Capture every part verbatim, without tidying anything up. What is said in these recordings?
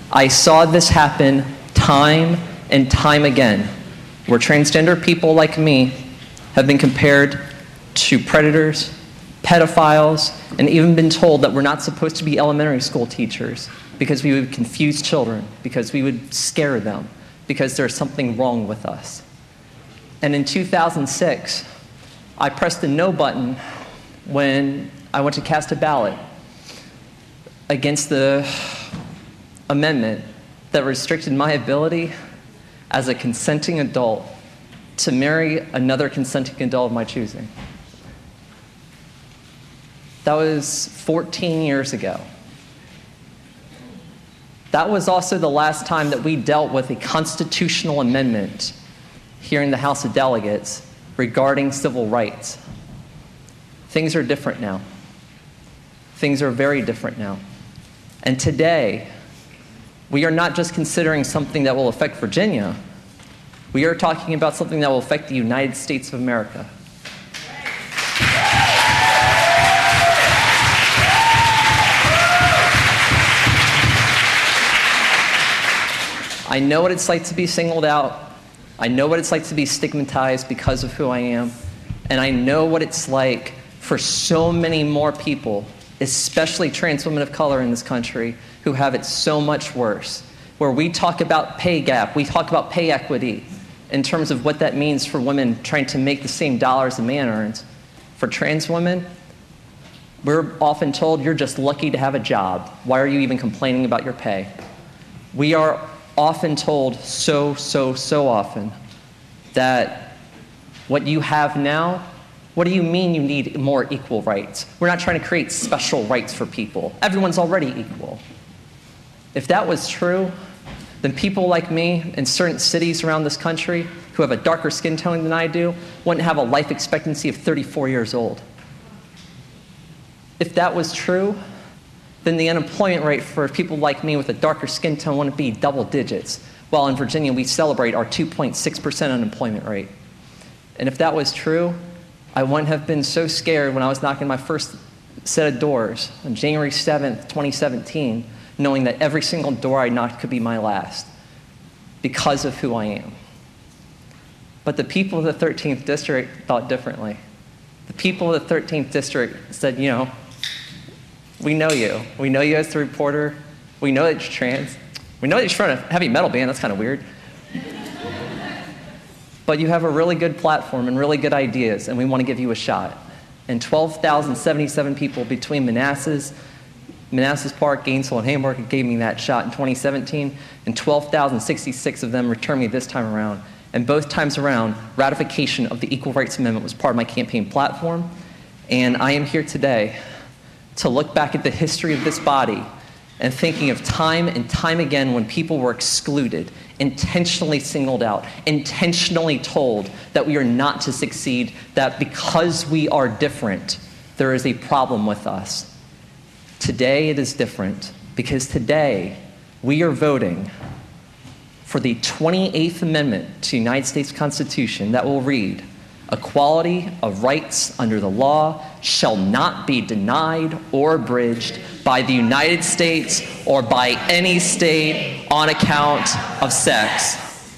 I saw this happen time and time again, where transgender people like me have been compared to predators, pedophiles, and even been told that we're not supposed to be elementary school teachers because we would confuse children, because we would scare them, because there's something wrong with us. And in two thousand six, I pressed the no button when I went to cast a ballot against the amendment that restricted my ability as a consenting adult to marry another consenting adult of my choosing. That was fourteen years ago. That was also the last time that we dealt with a constitutional amendment here in the House of Delegates regarding civil rights. Things are different now. Things are very different now. And today, we are not just considering something that will affect Virginia. We are talking about something that will affect the United States of America. I know what it's like to be singled out. I know what it's like to be stigmatized because of who I am. And I know what it's like for so many more people, especially trans women of color in this country, who have it so much worse. Where we talk about pay gap, we talk about pay equity in terms of what that means for women trying to make the same dollars a man earns. For trans women, we're often told, you're just lucky to have a job. Why are you even complaining about your pay? We are often told so, so, so often that what you have now, what do you mean you need more equal rights? We're not trying to create special rights for people. Everyone's already equal. If that was true, then people like me in certain cities around this country who have a darker skin tone than I do wouldn't have a life expectancy of thirty-four years old. If that was true, then the unemployment rate for people like me with a darker skin tone wouldn't be double digits, while in Virginia we celebrate our two point six percent unemployment rate. And if that was true, I wouldn't have been so scared when I was knocking my first set of doors on January seventh, twenty seventeen, knowing that every single door I knocked could be my last because of who I am. But the people of the thirteenth District thought differently. The people of the thirteenth District said, you know, we know you. We know you as the reporter. We know that you're trans. We know that you're from a heavy metal band. That's kind of weird. But you have a really good platform and really good ideas, and we want to give you a shot. And twelve thousand seventy-seven people between Manassas, Manassas Park, Gainesville, and Haymarket gave me that shot in twenty seventeen, and twelve thousand sixty-six of them returned me this time around. And both times around, ratification of the Equal Rights Amendment was part of my campaign platform. And I am here today to look back at the history of this body and thinking of time and time again when people were excluded, intentionally singled out, intentionally told that we are not to succeed, that because we are different, there is a problem with us. Today it is different, because today we are voting for the twenty-eighth Amendment to the United States Constitution that will read, equality of rights under the law shall not be denied or abridged by the United States or by any state on account of sex.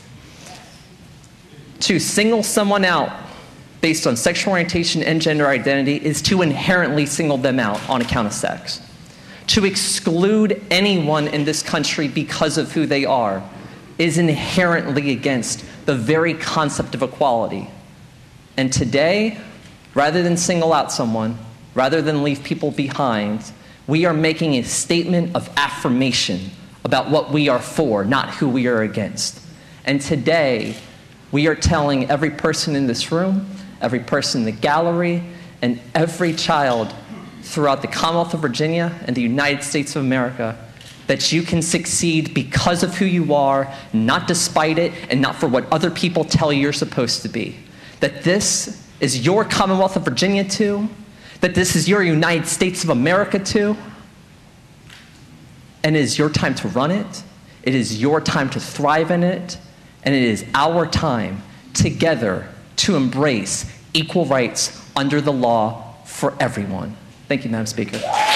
To single someone out based on sexual orientation and gender identity is to inherently single them out on account of sex. To exclude anyone in this country because of who they are is inherently against the very concept of equality. And today, rather than single out someone, rather than leave people behind, we are making a statement of affirmation about what we are for, not who we are against. And today, we are telling every person in this room, every person in the gallery, and every child throughout the Commonwealth of Virginia and the United States of America that you can succeed because of who you are, not despite it, and not for what other people tell you you're supposed to be. That this is your Commonwealth of Virginia too, that this is your United States of America too, and it is your time to run it, it is your time to thrive in it, and it is our time together to embrace equal rights under the law for everyone. Thank you, Madam Speaker.